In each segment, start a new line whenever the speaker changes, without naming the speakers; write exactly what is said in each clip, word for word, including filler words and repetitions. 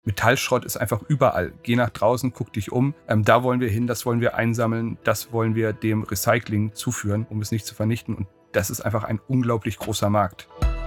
Metallschrott ist einfach überall. Geh nach draußen, guck dich um. Ähm, da wollen wir hin, das wollen wir einsammeln, das wollen wir dem Recycling zuführen, um es nicht zu vernichten. Und das ist einfach ein unglaublich großer Markt.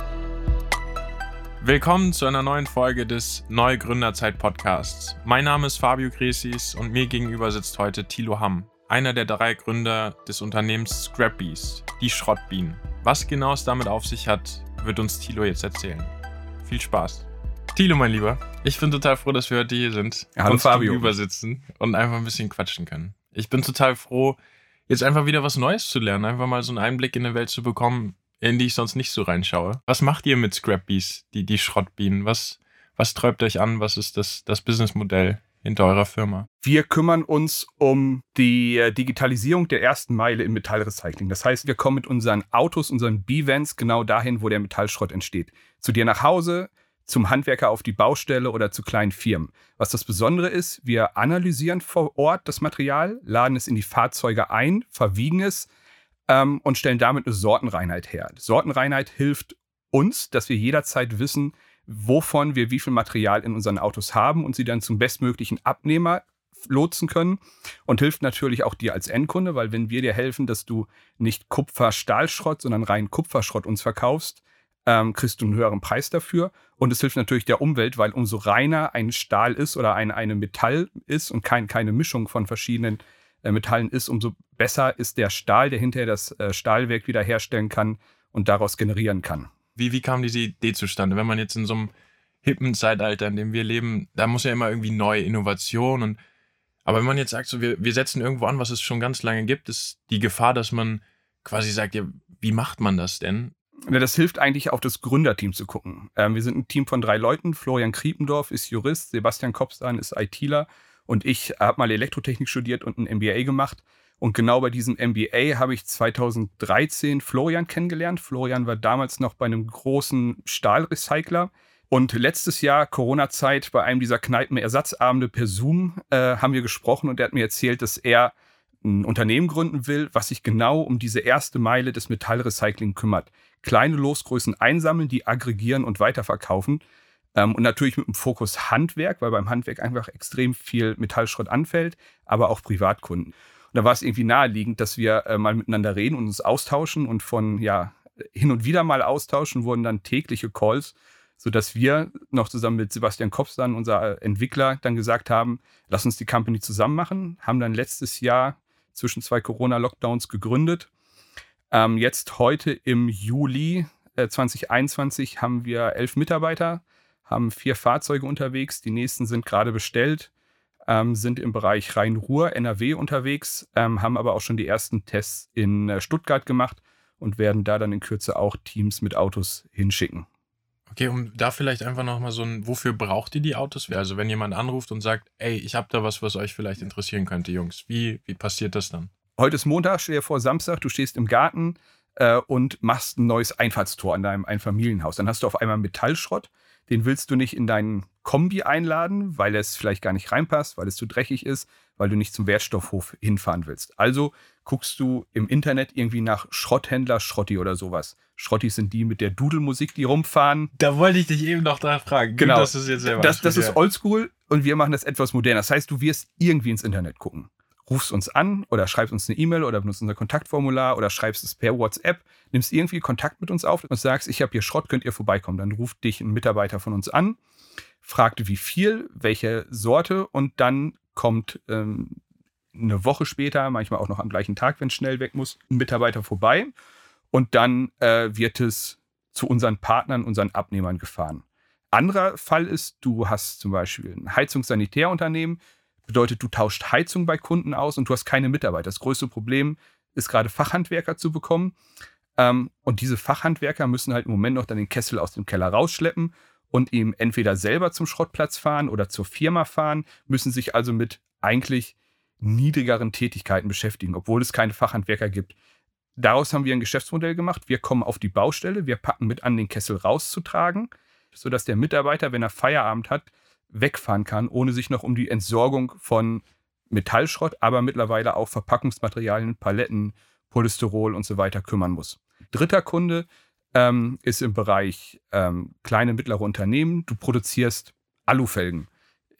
Willkommen zu einer neuen Folge des Neugründerzeit-Podcasts. Mein Name ist Fabio Gresis und mir gegenüber sitzt heute Thilo Hamm, einer der drei Gründer des Unternehmens Scrapbees, die Schrottbienen. Was genau es damit auf sich hat, wird uns Thilo jetzt erzählen. Viel Spaß. Thilo, mein Lieber, ich bin total froh, dass wir heute hier sind,
ja, hallo
uns
Fabio.
gegenüber sitzen und einfach ein bisschen quatschen können. Ich bin total froh, jetzt einfach wieder was Neues zu lernen, einfach mal so einen Einblick in eine Welt zu bekommen, in die ich sonst nicht so reinschaue. Was macht ihr mit Scrapbees, die, die Schrottbienen? Was, was treibt euch an? Was ist das, das Businessmodell hinter eurer Firma?
Wir kümmern uns um die Digitalisierung der ersten Meile im Metallrecycling. Das heißt, wir kommen mit unseren Autos, unseren B-Vans genau dahin, wo der Metallschrott entsteht. Zu dir nach Hause, zum Handwerker auf die Baustelle oder zu kleinen Firmen. Was das Besondere ist, wir analysieren vor Ort das Material, laden es in die Fahrzeuge ein, verwiegen es ähm, und stellen damit eine Sortenreinheit her. Sortenreinheit hilft uns, dass wir jederzeit wissen, wovon wir wie viel Material in unseren Autos haben und sie dann zum bestmöglichen Abnehmer lotsen können und hilft natürlich auch dir als Endkunde, weil wenn wir dir helfen, dass du nicht Kupfer-Stahlschrott, sondern rein Kupferschrott uns verkaufst, ähm, kriegst du einen höheren Preis dafür. Und es hilft natürlich der Umwelt, weil umso reiner ein Stahl ist oder ein eine Metall ist und kein, keine Mischung von verschiedenen äh, Metallen ist, umso besser ist der Stahl, der hinterher das äh, Stahlwerk wieder herstellen kann und daraus generieren kann.
Wie, wie kam diese Idee zustande? Wenn man jetzt in so einem hippen Zeitalter, in dem wir leben, da muss ja immer irgendwie neue Innovation und aber wenn man jetzt sagt, so wir, wir setzen irgendwo an, was es schon ganz lange gibt, ist die Gefahr, dass man quasi sagt, ja, wie macht man das denn?
Ja, das hilft eigentlich auf das Gründerteam zu gucken. Ähm, wir sind ein Team von drei Leuten. Florian Kriependorf ist Jurist, Sebastian Kopstan ist ITler und ich habe mal Elektrotechnik studiert und ein M B A gemacht. Und genau bei diesem M B A habe ich zweitausenddreizehn Florian kennengelernt. Florian war damals noch bei einem großen Stahlrecycler. Und letztes Jahr, Corona-Zeit, bei einem dieser Kneipen-Ersatzabende per Zoom äh, haben wir gesprochen und er hat mir erzählt, dass er ein Unternehmen gründen will, was sich genau um diese erste Meile des Metallrecycling kümmert. Kleine Losgrößen einsammeln, die aggregieren und weiterverkaufen. Ähm, und natürlich mit dem Fokus Handwerk, weil beim Handwerk einfach extrem viel Metallschrott anfällt, aber auch Privatkunden. Und da war es irgendwie naheliegend, dass wir äh, mal miteinander reden und uns austauschen und von ja hin und wieder mal austauschen, wurden dann tägliche Calls, sodass wir noch zusammen mit Sebastian Kopstan, unser Entwickler, dann gesagt haben, lass uns die Company zusammen machen, haben dann letztes Jahr zwischen zwei Corona-Lockdowns gegründet. Ähm, jetzt heute im Juli äh, zwanzig einundzwanzig haben wir elf Mitarbeiter, haben vier Fahrzeuge unterwegs, die nächsten sind gerade bestellt, ähm, sind im Bereich Rhein-Ruhr, N R W unterwegs, ähm, haben aber auch schon die ersten Tests in äh, Stuttgart gemacht und werden da dann in Kürze auch Teams mit Autos hinschicken.
Okay, um da vielleicht einfach nochmal so ein, wofür braucht ihr die Autos? Also wenn jemand anruft und sagt, ey, ich habe da was, was euch vielleicht interessieren könnte, Jungs, wie, wie passiert das dann?
Heute ist Montag, stell dir vor, Samstag, du stehst im Garten äh, und machst ein neues Einfahrtstor an deinem Einfamilienhaus. Dann hast du auf einmal Metallschrott, den willst du nicht in deinen Kombi einladen, weil es vielleicht gar nicht reinpasst, weil es zu dreckig ist, weil du nicht zum Wertstoffhof hinfahren willst. Also guckst du im Internet irgendwie nach Schrotthändler, Schrotti oder sowas. Schrottis sind die mit der Dudelmusik, die rumfahren.
Da wollte ich dich eben noch da fragen.
Genau,
dass es jetzt selber
das, das ist oldschool und wir machen das etwas moderner. Das heißt, du wirst irgendwie ins Internet gucken. Rufst uns an oder schreibst uns eine E-Mail oder benutzt unser Kontaktformular oder schreibst es per WhatsApp, nimmst irgendwie Kontakt mit uns auf und sagst, ich habe hier Schrott, könnt ihr vorbeikommen. Dann ruft dich ein Mitarbeiter von uns an, fragt wie viel, welche Sorte und dann kommt ähm, eine Woche später, manchmal auch noch am gleichen Tag, wenn es schnell weg muss, ein Mitarbeiter vorbei und dann äh, wird es zu unseren Partnern, unseren Abnehmern gefahren. Anderer Fall ist, du hast zum Beispiel ein Heizungssanitärunternehmen, bedeutet, du tauscht Heizung bei Kunden aus und du hast keine Mitarbeiter. Das größte Problem ist gerade Fachhandwerker zu bekommen. Ähm, und diese Fachhandwerker müssen halt im Moment noch dann den Kessel aus dem Keller rausschleppen und ihm entweder selber zum Schrottplatz fahren oder zur Firma fahren, müssen sich also mit eigentlich niedrigeren Tätigkeiten beschäftigen, obwohl es keine Fachhandwerker gibt. Daraus haben wir ein Geschäftsmodell gemacht. Wir kommen auf die Baustelle, wir packen mit an, den Kessel rauszutragen, sodass der Mitarbeiter, wenn er Feierabend hat, wegfahren kann, ohne sich noch um die Entsorgung von Metallschrott, aber mittlerweile auch Verpackungsmaterialien, Paletten, Polystyrol und so weiter kümmern muss. Dritter Kunde ähm, ist im Bereich ähm, kleine, mittlere Unternehmen. Du produzierst Alufelgen.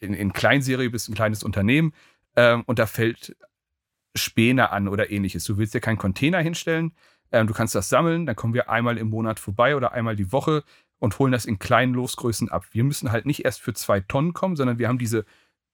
in, in Kleinserie, bist ein kleines Unternehmen ähm, und da fällt Späne an oder ähnliches. Du willst dir keinen Container hinstellen, ähm, du kannst das sammeln, dann kommen wir einmal im Monat vorbei oder einmal die Woche und holen das in kleinen Losgrößen ab. Wir müssen halt nicht erst für zwei Tonnen kommen, sondern wir haben diese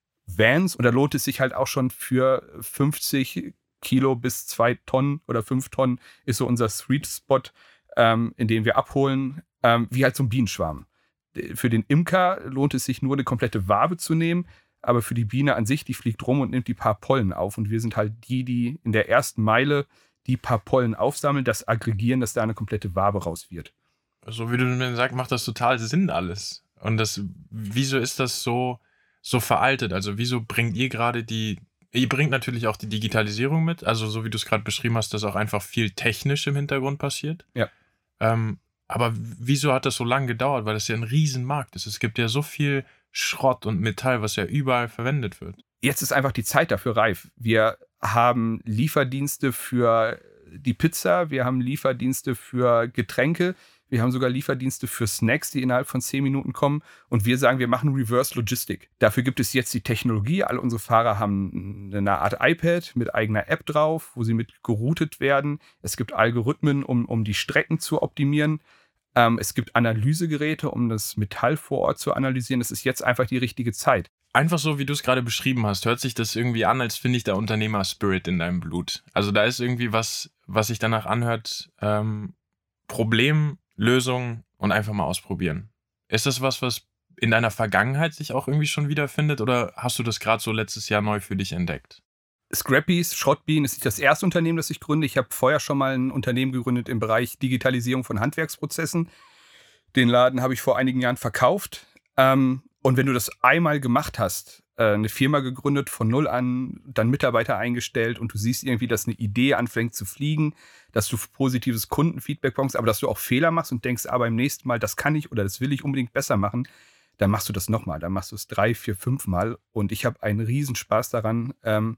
Vans und da lohnt es sich halt auch schon für fünfzig Kilo bis zwei Tonnen oder fünf Tonnen ist so unser Sweet Spot, ähm, in den wir abholen, ähm, wie halt so ein Bienenschwarm. Für den Imker lohnt es sich nur, eine komplette Wabe zu nehmen, aber für die Biene an sich, die fliegt rum und nimmt die paar Pollen auf und wir sind halt die, die in der ersten Meile die paar Pollen aufsammeln, das aggregieren, dass da eine komplette Wabe raus wird.
So wie du mir sagst, macht das total Sinn alles. Und das, wieso ist das so, so veraltet? Also wieso bringt ihr gerade die, ihr bringt natürlich auch die Digitalisierung mit, also so wie du es gerade beschrieben hast, dass auch einfach viel technisch im Hintergrund passiert.
Ja.
Ähm, aber wieso hat das so lange gedauert? Weil das ja ein Riesenmarkt ist. Es gibt ja so viel Schrott und Metall, was ja überall verwendet wird.
Jetzt ist einfach die Zeit dafür reif. Wir haben Lieferdienste für die Pizza, wir haben Lieferdienste für Getränke, wir haben sogar Lieferdienste für Snacks, die innerhalb von zehn Minuten kommen. Und wir sagen, wir machen Reverse Logistik. Dafür gibt es jetzt die Technologie. Alle unsere Fahrer haben eine Art iPad mit eigener App drauf, wo sie mit geroutet werden. Es gibt Algorithmen, um, um die Strecken zu optimieren. Ähm, es gibt Analysegeräte, um das Metall vor Ort zu analysieren. Es ist jetzt einfach die richtige Zeit.
Einfach so, wie du es gerade beschrieben hast, hört sich das irgendwie an, als finde ich der Unternehmer-Spirit in deinem Blut. Also da ist irgendwie was, was sich danach anhört, ähm, Problem, Lösung und einfach mal ausprobieren. Ist das was, was in deiner Vergangenheit sich auch irgendwie schon wiederfindet oder hast du das gerade so letztes Jahr neu für dich entdeckt?
Scrappies, Schrottbienen ist nicht das erste Unternehmen, das ich gründe. Ich habe vorher schon mal ein Unternehmen gegründet im Bereich Digitalisierung von Handwerksprozessen. Den Laden habe ich vor einigen Jahren verkauft. Ähm, und wenn du das einmal gemacht hast, äh, eine Firma gegründet, von null an, dann Mitarbeiter eingestellt und du siehst irgendwie, dass eine Idee anfängt zu fliegen, dass du positives Kundenfeedback bekommst, aber dass du auch Fehler machst und denkst, aber beim nächsten Mal, das kann ich oder das will ich unbedingt besser machen, dann machst du das nochmal. Dann machst du es drei, vier, fünf Mal. Und ich habe einen Riesenspaß daran, ähm,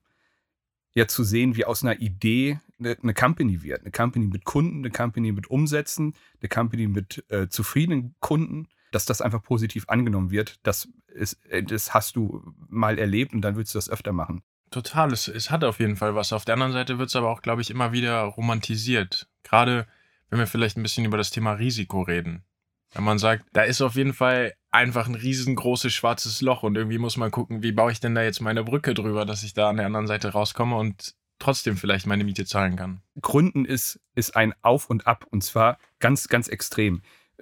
ja zu sehen, wie aus einer Idee eine, eine Company wird. Eine Company mit Kunden, eine Company mit Umsätzen, eine Company mit äh, zufriedenen Kunden, dass das einfach positiv angenommen wird. Das, ist, das hast du mal erlebt und dann willst du das öfter machen.
Total, es, es hat auf jeden Fall was. Auf der anderen Seite wird es aber auch, glaube ich, immer wieder romantisiert. Gerade wenn wir vielleicht ein bisschen über das Thema Risiko reden. Wenn man sagt, da ist auf jeden Fall einfach ein riesengroßes schwarzes Loch und irgendwie muss man gucken, wie baue ich denn da jetzt meine Brücke drüber, dass ich da an der anderen Seite rauskomme und trotzdem vielleicht meine Miete zahlen kann.
Gründen ist, ist ein Auf und Ab und zwar ganz, ganz extrem.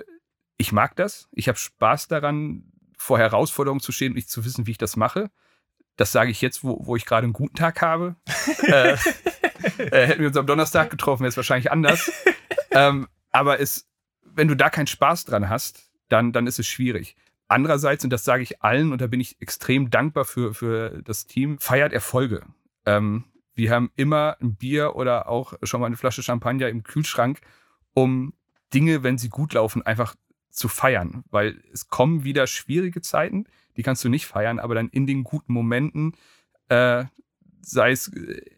Ich mag das. Ich habe Spaß daran, vor Herausforderungen zu stehen und nicht zu wissen, wie ich das mache. Das sage ich jetzt, wo, wo ich gerade einen guten Tag habe. äh, äh, hätten wir uns am Donnerstag getroffen, wäre es wahrscheinlich anders. ähm, aber es, wenn du da keinen Spaß dran hast, dann, dann ist es schwierig. Andererseits, und das sage ich allen, und da bin ich extrem dankbar für, für das Team, feiert Erfolge. Ähm, wir haben immer ein Bier oder auch schon mal eine Flasche Champagner im Kühlschrank, um Dinge, wenn sie gut laufen, einfach zu feiern. Weil es kommen wieder schwierige Zeiten, die kannst du nicht feiern, aber dann in den guten Momenten, äh, sei es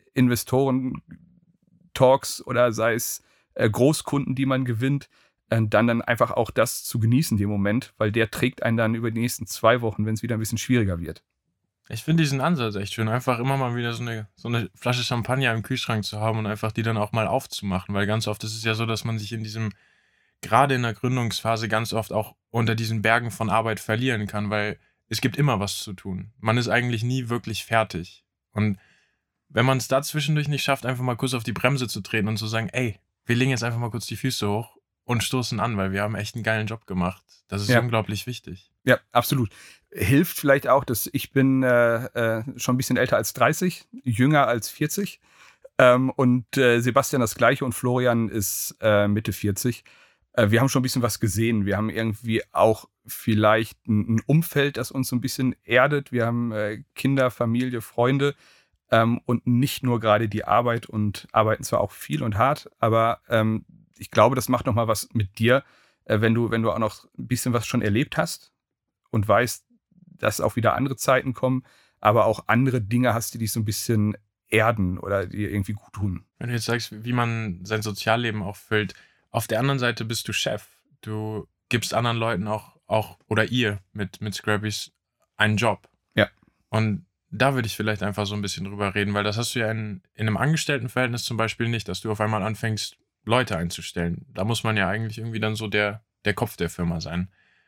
Investoren-Talks oder sei es äh, Großkunden, die man gewinnt, äh, dann dann einfach auch das zu genießen, den Moment, weil der trägt einen dann über die nächsten zwei Wochen, wenn es wieder ein bisschen schwieriger wird.
Ich finde diesen Ansatz echt schön, einfach immer mal wieder so eine, so eine Flasche Champagner im Kühlschrank zu haben und einfach die dann auch mal aufzumachen, weil ganz oft ist es ja so, dass man sich in diesem, gerade in der Gründungsphase ganz oft auch unter diesen Bergen von Arbeit verlieren kann, weil es gibt immer was zu tun. Man ist eigentlich nie wirklich fertig. Und wenn man es da zwischendurch nicht schafft, einfach mal kurz auf die Bremse zu treten und zu sagen, ey, wir legen jetzt einfach mal kurz die Füße hoch und stoßen an, weil wir haben echt einen geilen Job gemacht. Das ist
Ja.
unglaublich wichtig.
Ja, absolut. Hilft vielleicht auch, dass ich bin äh, äh, schon ein bisschen älter als dreißig, jünger als vierzig. Ähm, und äh, Sebastian das Gleiche und Florian ist äh, Mitte vierzig. Äh, wir haben schon ein bisschen was gesehen. Wir haben irgendwie auch vielleicht ein, ein Umfeld, das uns so ein bisschen erdet. Wir haben äh, Kinder, Familie, Freunde ähm, und nicht nur gerade die Arbeit und arbeiten zwar auch viel und hart, aber ähm, ich glaube, das macht nochmal was mit dir, äh, wenn du, wenn du auch noch ein bisschen was schon erlebt hast und weißt, dass auch wieder andere Zeiten kommen, aber auch andere Dinge hast, die dich so ein bisschen erden oder dir irgendwie gut tun.
Wenn du jetzt sagst, wie man sein Sozialleben auch füllt, auf der anderen Seite bist du Chef. Du gibst anderen Leuten auch, auch oder ihr mit, mit Scrappies einen Job.
Ja.
Und da würde ich vielleicht einfach so ein bisschen drüber reden, weil das hast du ja in, in einem Angestelltenverhältnis zum Beispiel nicht, dass du auf einmal anfängst, Leute einzustellen. Da muss man ja eigentlich irgendwie dann so der, der Kopf der Firma sein.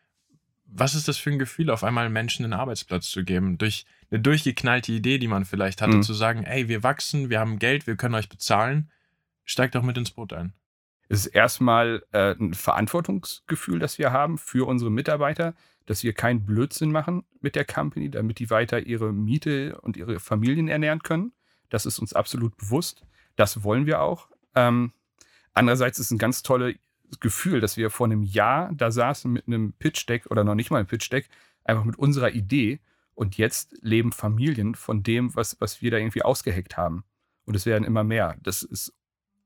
Was ist das für ein Gefühl, auf einmal Menschen einen Arbeitsplatz zu geben? Durch eine durchgeknallte Idee, die man vielleicht hatte,
Mhm.
zu sagen, ey, wir wachsen, wir haben Geld, wir können euch bezahlen, steigt doch mit ins Boot ein.
Es ist erstmal äh, ein Verantwortungsgefühl, das wir haben für unsere Mitarbeiter, dass wir keinen Blödsinn machen mit der Company, damit die weiter ihre Miete und ihre Familien ernähren können. Das ist uns absolut bewusst. Das wollen wir auch. Ähm, andererseits ist es ein ganz tolles Gefühl, dass wir vor einem Jahr da saßen mit einem Pitch-Deck oder noch nicht mal ein Pitch-Deck, einfach mit unserer Idee, und jetzt leben Familien von dem, was, was wir da irgendwie ausgeheckt haben. Und es werden immer mehr. Das ist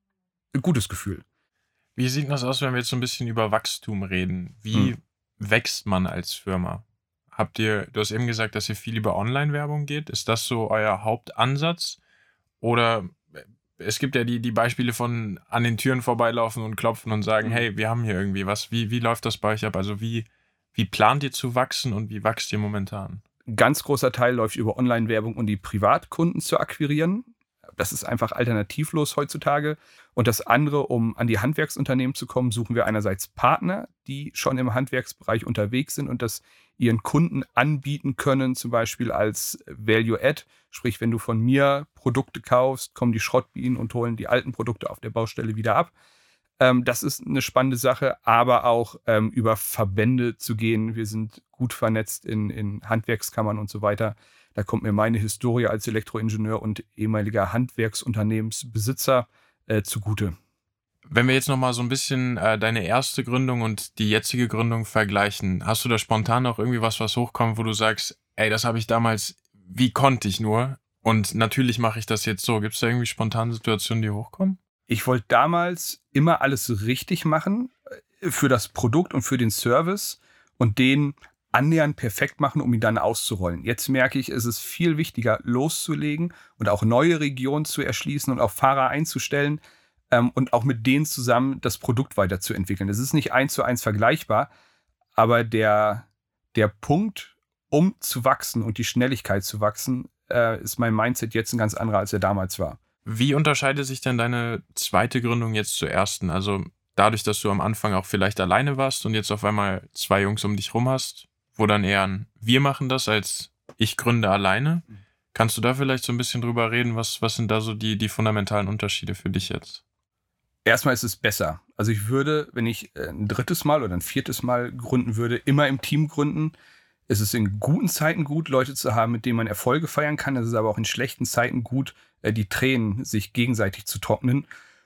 ein gutes Gefühl.
Wie sieht das aus, wenn wir jetzt so ein bisschen über Wachstum reden? Wie
Hm.
wächst man als Firma? Habt ihr, du hast eben gesagt, dass ihr viel über Online-Werbung geht. Ist das so euer Hauptansatz? Oder äh, es gibt ja die, die Beispiele von an den Türen vorbeilaufen und klopfen und sagen,
Mhm.
hey, wir haben hier irgendwie was. Wie, wie läuft das bei euch ab? Also wie, wie plant ihr zu wachsen und wie wächst ihr momentan?
Ein ganz großer Teil läuft über Online-Werbung, um die Privatkunden zu akquirieren. Das ist einfach alternativlos heutzutage. Und das andere, um an die Handwerksunternehmen zu kommen, suchen wir einerseits Partner, die schon im Handwerksbereich unterwegs sind und das ihren Kunden anbieten können, zum Beispiel als Value-Add. Sprich, wenn du von mir Produkte kaufst, kommen die Schrottbienen und holen die alten Produkte auf der Baustelle wieder ab. Ähm, das ist eine spannende Sache, aber auch ähm, über Verbände zu gehen. Wir sind gut vernetzt in, in Handwerkskammern und so weiter. Da kommt mir meine Historie als Elektroingenieur und ehemaliger Handwerksunternehmensbesitzer äh, zugute.
Wenn wir jetzt nochmal so ein bisschen äh, deine erste Gründung und die jetzige Gründung vergleichen, hast du da spontan auch irgendwie was, was hochkommt, wo du sagst, ey, das habe ich damals, wie konnte ich nur? Und natürlich mache ich das jetzt so. Gibt es da irgendwie spontane Situationen, die hochkommen?
Ich wollte damals immer alles richtig machen äh, für das Produkt und für den Service und den annähernd perfekt machen, um ihn dann auszurollen. Jetzt merke ich, es ist viel wichtiger, loszulegen und auch neue Regionen zu erschließen und auch Fahrer einzustellen ähm, und auch mit denen zusammen das Produkt weiterzuentwickeln. Es ist nicht eins zu eins vergleichbar, aber der, der Punkt, um zu wachsen und die Schnelligkeit zu wachsen, äh, ist mein Mindset jetzt ein ganz anderer, als er damals war.
Wie unterscheidet sich denn deine zweite Gründung jetzt zur ersten? Also dadurch, dass du am Anfang auch vielleicht alleine warst und jetzt auf einmal zwei Jungs um dich rum hast, wo dann eher ein wir machen das als ich gründe alleine. Kannst du da vielleicht so ein bisschen drüber reden? Was, was sind da so die, die fundamentalen Unterschiede für dich jetzt?
Erstmal ist es besser. Also ich würde, wenn ich ein drittes Mal oder ein viertes Mal gründen würde, immer im Team gründen. Es ist in guten Zeiten gut, Leute zu haben, mit denen man Erfolge feiern kann. Es ist aber auch in schlechten Zeiten gut, die Tränen sich gegenseitig zu trocknen.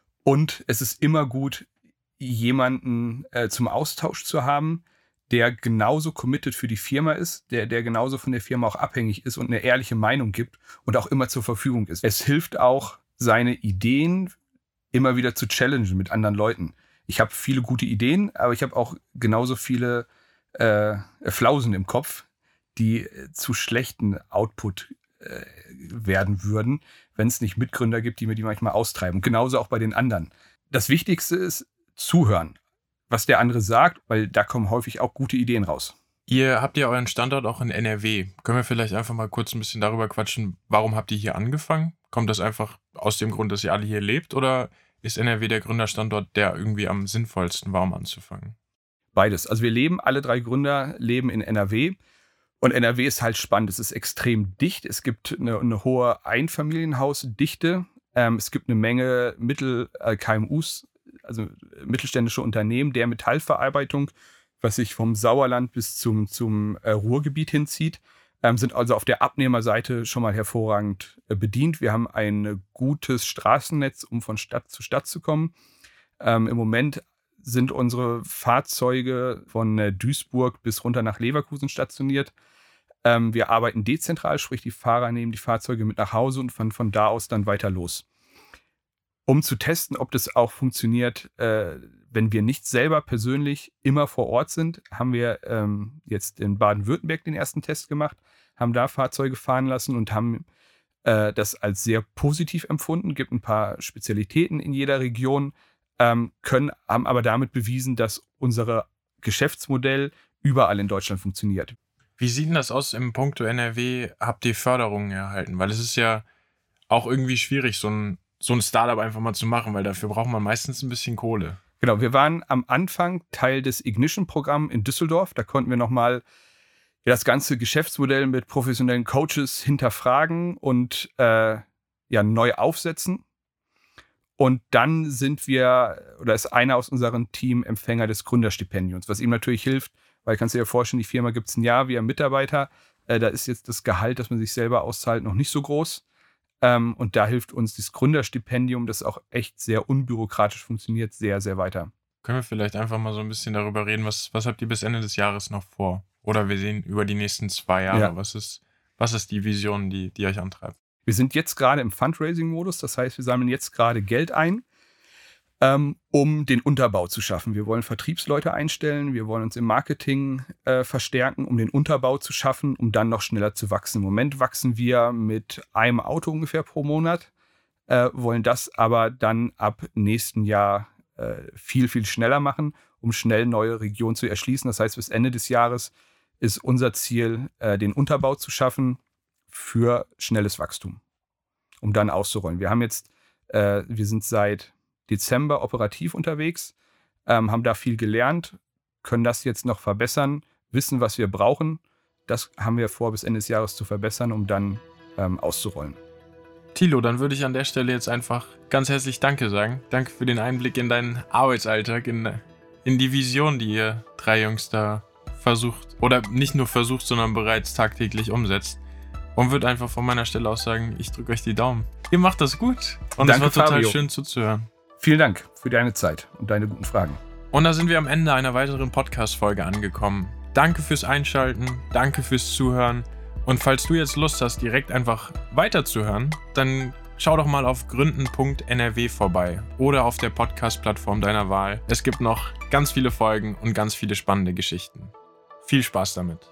Und es ist immer gut, jemanden äh, zum Austausch zu haben, der genauso committed für die Firma ist, der, der genauso von der Firma auch abhängig ist und eine ehrliche Meinung gibt und auch immer zur Verfügung ist. Es hilft auch, seine Ideen immer wieder zu challengen mit anderen Leuten. Ich habe viele gute Ideen, aber ich habe auch genauso viele äh, Flausen im Kopf, die äh, zu schlechten Output äh, werden würden, wenn es nicht Mitgründer gibt, die mir die manchmal austreiben. Genauso auch bei den anderen. Das Wichtigste ist zuhören, was der andere sagt, weil da kommen häufig auch gute Ideen raus.
Ihr habt ja euren Standort auch in N R W. Können wir vielleicht einfach mal kurz ein bisschen darüber quatschen, warum habt ihr hier angefangen? Kommt das einfach aus dem Grund, dass ihr alle hier lebt, oder ist N R W der Gründerstandort, der irgendwie am sinnvollsten war, um anzufangen?
Beides. Also wir leben, alle drei Gründer leben in N R W. Und N R W ist halt spannend. Es ist extrem dicht. Es gibt eine, eine hohe Einfamilienhausdichte. Ähm, es gibt eine Menge Mittel-K M Us, also mittelständische Unternehmen der Metallverarbeitung, was sich vom Sauerland bis zum, zum äh, Ruhrgebiet hinzieht, ähm, sind also auf der Abnehmerseite schon mal hervorragend äh, bedient. Wir haben ein gutes Straßennetz, um von Stadt zu Stadt zu kommen. Ähm, Im Moment sind unsere Fahrzeuge von äh, Duisburg bis runter nach Leverkusen stationiert. Ähm, wir arbeiten dezentral, sprich die Fahrer nehmen die Fahrzeuge mit nach Hause und von, von da aus dann weiter los. Um zu testen, ob das auch funktioniert, äh, wenn wir nicht selber persönlich immer vor Ort sind, haben wir ähm, jetzt in Baden-Württemberg den ersten Test gemacht, haben da Fahrzeuge fahren lassen und haben äh, das als sehr positiv empfunden. Gibt ein paar Spezialitäten in jeder Region, ähm, können, haben aber damit bewiesen, dass unser Geschäftsmodell überall in Deutschland funktioniert.
Wie sieht denn das aus im Punkto N R W? Habt ihr Förderungen erhalten? Weil es ist ja auch irgendwie schwierig, so ein, so ein Startup einfach mal zu machen, weil dafür braucht man meistens ein bisschen Kohle.
Genau, wir waren am Anfang Teil des Ignition-Programms in Düsseldorf. Da konnten wir nochmal das ganze Geschäftsmodell mit professionellen Coaches hinterfragen und äh, ja, neu aufsetzen. Und dann sind wir, oder ist einer aus unserem Team Empfänger des Gründerstipendiums, was ihm natürlich hilft, weil kannst du dir vorstellen, die Firma gibt es ein Jahr, wir haben Mitarbeiter. Äh, da ist jetzt das Gehalt, das man sich selber auszahlt, noch nicht so groß. Ähm, und da hilft uns das Gründerstipendium, das auch echt sehr unbürokratisch funktioniert, sehr, sehr weiter.
Können wir vielleicht einfach mal so ein bisschen darüber reden, was, was habt ihr bis Ende des Jahres noch vor? Oder wir sehen über die nächsten zwei Jahre, ja. was, ist, was ist die Vision, die, die euch antreibt?
Wir sind jetzt gerade im Fundraising-Modus, das heißt, wir sammeln jetzt gerade Geld ein, ähm, um den Unterbau zu schaffen. Wir wollen Vertriebsleute einstellen, wir wollen uns im Marketing äh, verstärken, um den Unterbau zu schaffen, um dann noch schneller zu wachsen. Im Moment wachsen wir mit einem Auto ungefähr pro Monat, äh, wollen das aber dann ab nächsten Jahr äh, viel, viel schneller machen, um schnell neue Regionen zu erschließen. Das heißt, bis Ende des Jahres ist unser Ziel, äh, den Unterbau zu schaffen für schnelles Wachstum, um dann auszurollen. Wir haben jetzt, äh, wir sind seit Dezember operativ unterwegs, ähm, haben da viel gelernt, können das jetzt noch verbessern, wissen, was wir brauchen. Das haben wir vor, bis Ende des Jahres zu verbessern, um dann ähm, auszurollen.
Thilo, dann würde ich an der Stelle jetzt einfach ganz herzlich Danke sagen. Danke für den Einblick in deinen Arbeitsalltag, in, in die Vision, die ihr drei Jungs da versucht, oder nicht nur versucht, sondern bereits tagtäglich umsetzt. Und würde einfach von meiner Stelle aus sagen, ich drücke euch die Daumen. Ihr macht das gut. Und es war total
Fabio.
schön zuzuhören.
Vielen Dank für deine Zeit und deine guten Fragen.
Und da sind wir am Ende einer weiteren Podcast-Folge angekommen. Danke fürs Einschalten, danke fürs Zuhören. Und falls du jetzt Lust hast, direkt einfach weiterzuhören, dann schau doch mal auf gründen punkt n r w vorbei oder auf der Podcast-Plattform deiner Wahl. Es gibt noch ganz viele Folgen und ganz viele spannende Geschichten. Viel Spaß damit.